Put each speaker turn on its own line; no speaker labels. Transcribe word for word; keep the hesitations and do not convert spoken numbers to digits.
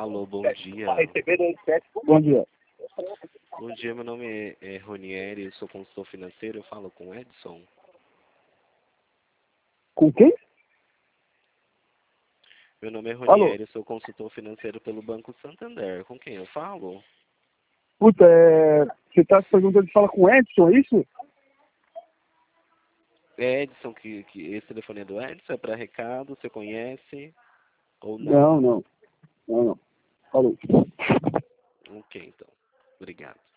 Alô, bom dia.
Bom dia.
Bom dia, meu nome é, é Ronieri, eu sou consultor financeiro, eu falo com o Edson.
Com quem?
Meu nome é
Alô?
Ronieri, eu sou consultor financeiro pelo Banco Santander. Com quem eu falo?
Puta, é... você está perguntando de falar com o Edson, é isso?
É Edson, que, que esse telefone é do Edson, é para recado, você conhece ou não?
Não, não. Não, não. Falou.
Ok, então. Obrigado.